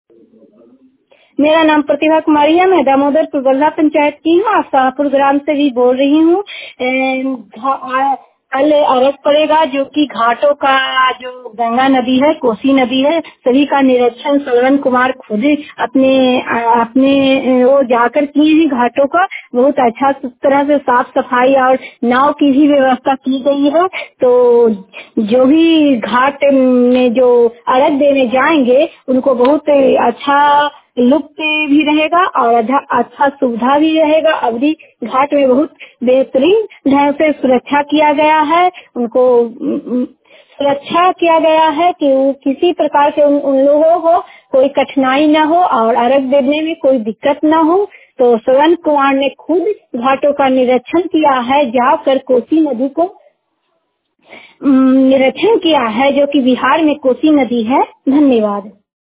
मेरा नाम प्रतिभा कुमारी है। मैं दामोदरपुर बल्ला पंचायत की हूँ और शाहपुर ग्राम से भी बोल रही हूँ। कल अरग पड़ेगा जो कि घाटों का, जो गंगा नदी है, कोसी नदी है, सभी का निरीक्षण श्रवण कुमार खुद अपने अपने वो जाकर किए हैं। घाटों का बहुत अच्छा तरह से साफ सफाई और नाव की भी व्यवस्था की गई है। तो जो भी घाट में जो अरग देने जाएंगे उनको बहुत अच्छा लुप्त भी रहेगा और अच्छा सुविधा भी रहेगा। अवधि घाट में बहुत बेहतरीन ढंग से सुरक्षा किया गया है। उनको सुरक्षा किया गया है कि किसी प्रकार के उन लोगों को कोई कठिनाई न हो और अर्घ देने में कोई दिक्कत न हो। तो श्रवण कुमार ने खुद घाटों का निरीक्षण किया है, जाकर कोसी नदी को निरीक्षण किया है, जो कि बिहार में कोसी नदी है। धन्यवाद।